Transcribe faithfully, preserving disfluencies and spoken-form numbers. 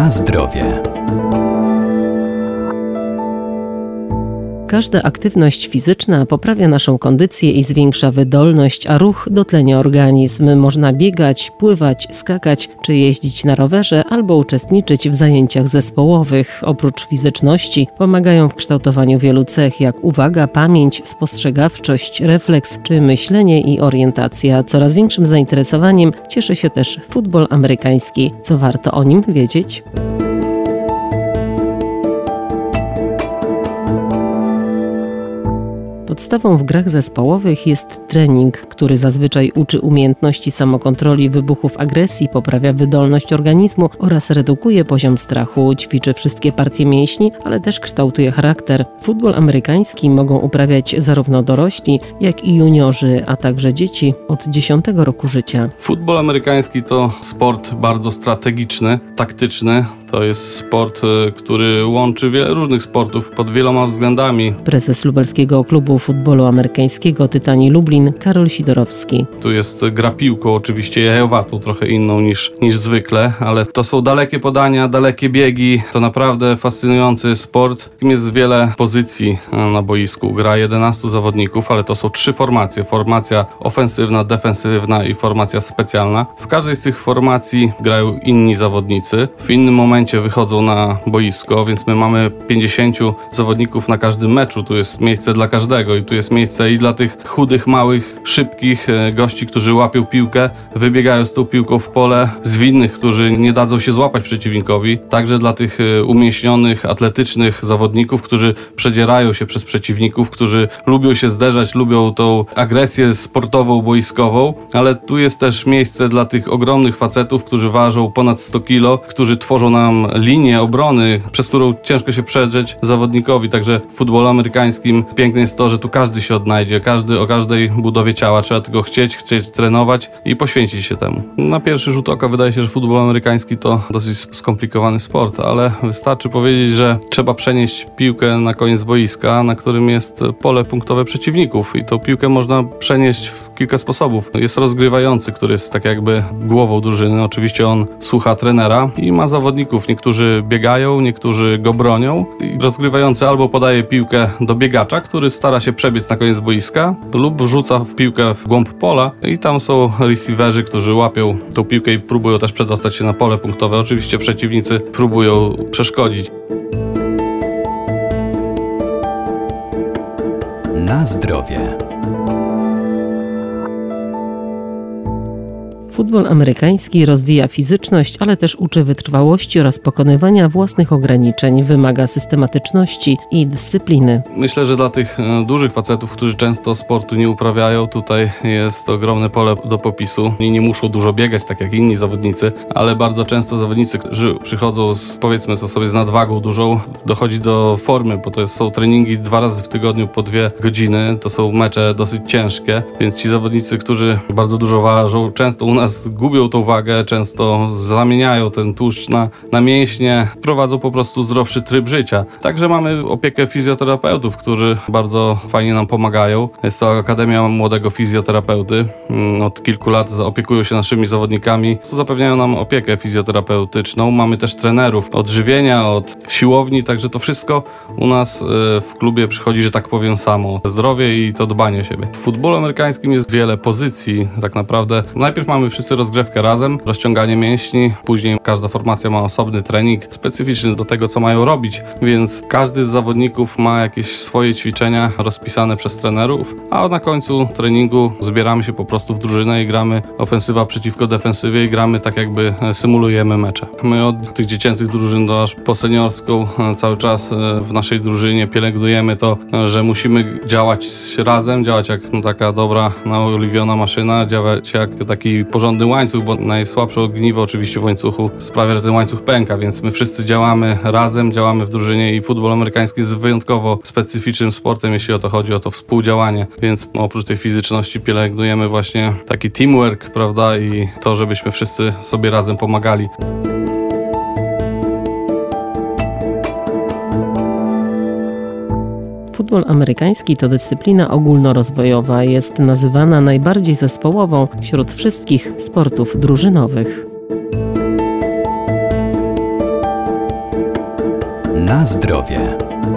Na zdrowie. Każda aktywność fizyczna poprawia naszą kondycję i zwiększa wydolność, a ruch dotlenia organizm. Można biegać, pływać, skakać czy jeździć na rowerze albo uczestniczyć w zajęciach zespołowych. Oprócz fizyczności pomagają w kształtowaniu wielu cech jak uwaga, pamięć, spostrzegawczość, refleks czy myślenie i orientacja. Coraz większym zainteresowaniem cieszy się też futbol amerykański. Co warto o nim wiedzieć? Podstawą w grach zespołowych jest trening, który zazwyczaj uczy umiejętności samokontroli, wybuchów agresji, poprawia wydolność organizmu oraz redukuje poziom strachu, ćwiczy wszystkie partie mięśni, ale też kształtuje charakter. Futbol amerykański mogą uprawiać zarówno dorośli, jak i juniorzy, a także dzieci od dziesiątego roku życia. Futbol amerykański to sport bardzo strategiczny, taktyczny. To jest sport, który łączy wiele różnych sportów pod wieloma względami. Prezes lubelskiego klubu futbolu amerykańskiego Tytani Lublin Karol Sidorowski. Tu jest gra piłką, oczywiście jajowatą, trochę inną niż, niż zwykle, ale to są dalekie podania, dalekie biegi. To naprawdę fascynujący sport. Jest wiele pozycji na boisku. Gra jedenastu zawodników, ale to są trzy formacje. Formacja ofensywna, defensywna i formacja specjalna. W każdej z tych formacji grają inni zawodnicy. W innym momencie wychodzą na boisko, więc my mamy pięćdziesięciu zawodników na każdym meczu. Tu jest miejsce dla każdego i tu jest miejsce i dla tych chudych, małych, szybkich gości, którzy łapią piłkę, wybiegają z tą piłką w pole, zwinnych, którzy nie dadzą się złapać przeciwnikowi. Także dla tych umieśnionych, atletycznych zawodników, którzy przedzierają się przez przeciwników, którzy lubią się zderzać, lubią tą agresję sportową, boiskową, ale tu jest też miejsce dla tych ogromnych facetów, którzy ważą ponad sto kilo, którzy tworzą nam linię obrony, przez którą ciężko się przedrzeć zawodnikowi. Także w futbolu amerykańskim piękne jest to, że tu każdy się odnajdzie, każdy o każdej budowie ciała. Trzeba tylko chcieć, chcieć trenować i poświęcić się temu. Na pierwszy rzut oka wydaje się, że futbol amerykański to dosyć skomplikowany sport, ale wystarczy powiedzieć, że trzeba przenieść piłkę na koniec boiska, na którym jest pole punktowe przeciwników i tą piłkę można przenieść w kilka sposobów. Jest rozgrywający, który jest tak jakby głową drużyny. Oczywiście on słucha trenera i ma zawodników. Niektórzy biegają, niektórzy go bronią. I rozgrywający albo podaje piłkę do biegacza, który stara się przebiec na koniec boiska, lub wrzuca w piłkę w głąb pola i tam są receiverzy, którzy łapią tą piłkę i próbują też przedostać się na pole punktowe. Oczywiście przeciwnicy próbują przeszkodzić. Na zdrowie. Futbol amerykański rozwija fizyczność, ale też uczy wytrwałości oraz pokonywania własnych ograniczeń, wymaga systematyczności i dyscypliny. Myślę, że dla tych dużych facetów, którzy często sportu nie uprawiają, tutaj jest ogromne pole do popisu. I nie muszą dużo biegać, tak jak inni zawodnicy, ale bardzo często zawodnicy, którzy przychodzą z, powiedzmy co sobie, z nadwagą dużą, dochodzi do formy, bo to są treningi dwa razy w tygodniu po dwie godziny. To są mecze dosyć ciężkie, więc ci zawodnicy, którzy bardzo dużo ważą, często u nas gubią tą wagę, często zamieniają ten tłuszcz na, na mięśnie, prowadzą po prostu zdrowszy tryb życia. Także mamy opiekę fizjoterapeutów, którzy bardzo fajnie nam pomagają. Jest to Akademia Młodego Fizjoterapeuty. Od kilku lat opiekują się naszymi zawodnikami, zapewniają nam opiekę fizjoterapeutyczną. Mamy też trenerów od żywienia, od siłowni, także to wszystko u nas w klubie przychodzi, że tak powiem, samo. Zdrowie i to dbanie o siebie. W futbolu amerykańskim jest wiele pozycji, tak naprawdę. Najpierw mamy wszyscy rozgrzewkę razem, rozciąganie mięśni, później każda formacja ma osobny trening specyficzny do tego, co mają robić, więc każdy z zawodników ma jakieś swoje ćwiczenia rozpisane przez trenerów, a na końcu treningu zbieramy się po prostu w drużynę i gramy ofensywa przeciwko defensywie i gramy tak jakby symulujemy mecze. My od tych dziecięcych drużyn do aż po seniorską cały czas w naszej drużynie pielęgnujemy to, że musimy działać razem, działać jak no, taka dobra, naoliwiona maszyna, działać jak taki porządny łańcuch, bo najsłabsze ogniwo oczywiście w łańcuchu sprawia, że ten łańcuch pęka, więc my wszyscy działamy razem, działamy w drużynie i futbol amerykański jest wyjątkowo specyficznym sportem, jeśli o to chodzi, o to współdziałanie, więc oprócz tej fizyczności pielęgnujemy właśnie taki teamwork, prawda, i to, żebyśmy wszyscy sobie razem pomagali. Futbol amerykański to dyscyplina ogólnorozwojowa, jest nazywana najbardziej zespołową wśród wszystkich sportów drużynowych. Na zdrowie.